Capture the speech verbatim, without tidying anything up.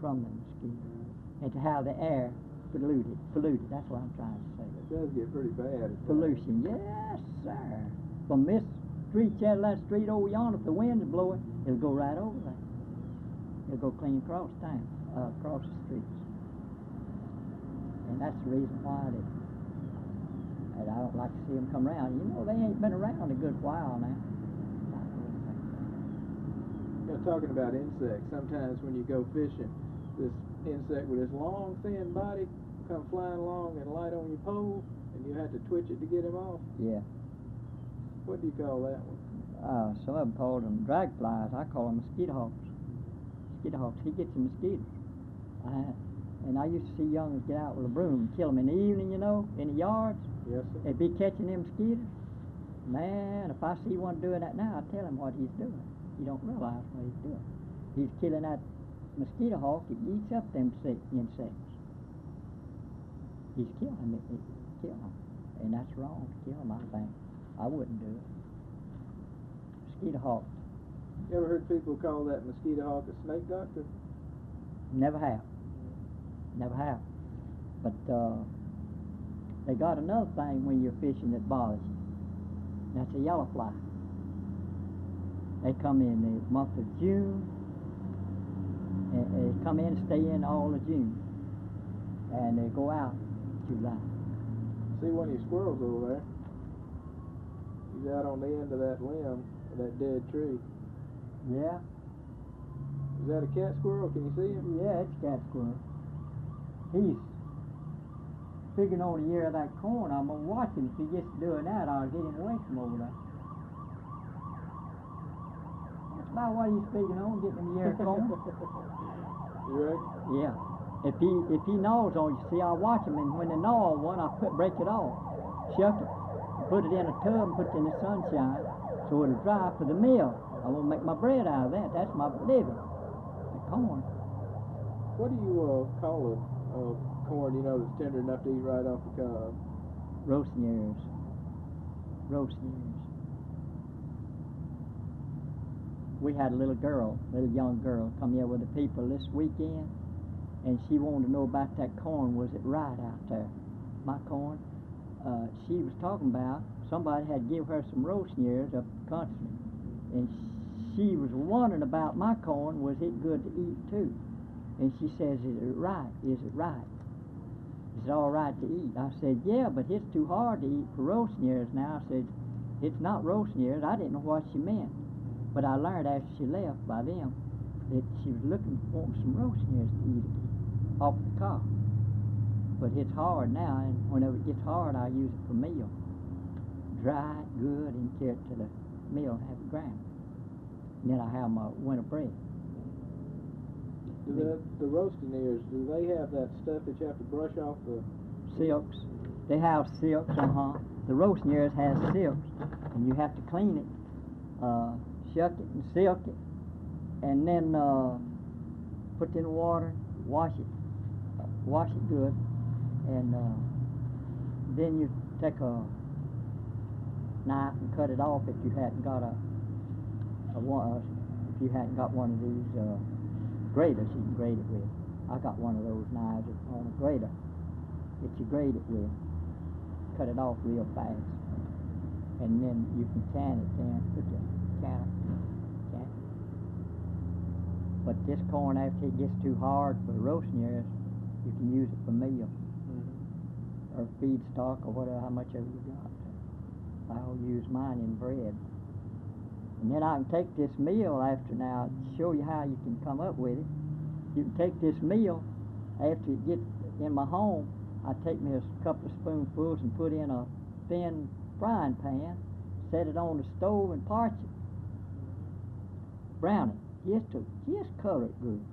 from the mosquito, and to have the air polluted. Polluted. That's what I'm trying to say. It does get pretty bad. Pollution. Yes, sir. From this street, Cadillac Street over yonder, if the wind is blowing, it'll go right over there. It'll go clean across town, uh, across the streets. And that's the reason why that, that I don't like to see them come around. You know, they ain't been around a good while now. You know, talking about insects, sometimes when you go fishing, this insect with this long, thin body come flying along and light on your pole, and you have to twitch it to get him off. Yeah. What do you call that one? Uh, some of them call them dragflies. I call them mosquito hawks. Mosquito hawks. He gets the mosquitoes. I, and I used to see young'uns get out with a broom and kill them in the evening, you know, in the yards. Yes, sir. They'd be catching them mosquitoes. Man, if I see one doing that now, I tell him what he's doing. He don't realize what he's doing. He's killing that mosquito hawk. It eats up them insects. He's killing them. He's killing them. And that's wrong to kill them, I think. I wouldn't do it. Mosquito hawk. You ever heard people call that mosquito hawk a snake doctor? Never have. Never have. But uh, they got another thing when you're fishing that bothers you. That's a yellow fly. They come in the month of June, and they come in and stay in all of June, and they go out July. See one of your squirrels over there. He's out on the end of that limb of that dead tree. Yeah. Is that a cat squirrel? Can you see him? Yeah, it's cat squirrel. He's figuring on the ear of that corn. I'm gonna watch him. If he gets doing that, I'll get him away from over there. That's about what he's figuring on, getting in the ear of corn. You reckon? Yeah. If he if he gnaws on you, see, I watch him, and when they gnaw on one, I put break it off, shuck it, put it in a tub, and put it in the sunshine, so it'll dry for the meal. I won't make my bread out of that. That's my living. The corn. What do you uh, call a, a corn, you know, that's tender enough to eat right off the cob? Roasting ears. Roasting ears. We had a little girl, little young girl, come here with the people this weekend, and she wanted to know about that corn. Was it right out there? My corn. Uh, she was talking about somebody had give her some roasting ears up the country, and she was wondering about my corn. Was it good to eat too? And she says, "Is it right? Is it right? Is it all right to eat?" I said, "Yeah, but it's too hard to eat for roasting ears now." I said, "It's not roasting ears." I didn't know what she meant, but I learned after she left by them that she was looking for some roasting ears to eat again off the cob. But it's hard now, and whenever it gets hard, I use it for meal. Dry it good and carry it to the mill and have it ground. And then I have my winter bread. Do the, the roasting ears, do they have that stuff that you have to brush off the... Silks. They have silks, uh-huh. The roasting ears has silks, and you have to clean it, uh, shuck it and silk it, and then uh, put it in water, wash it, uh, wash it good, and uh, then you take a knife and cut it off if you hadn't got a, a one, if you hadn't got one of these uh, graters you can grate it with. I got one of those knives on a grater that you grate it with. Cut it off real fast, and then you can can it then, put the can it, can it. But this corn, after it gets too hard for roasting ears, you can use it for meal, mm-hmm. or feed stock, or whatever, how much ever you got. I'll use mine in bread. And then I can take this meal after now, show you how you can come up with it. You can take this meal, after it gets in my home, I take me a couple of spoonfuls and put in a thin frying pan, set it on the stove and parch it. Brown it, just to just color it good.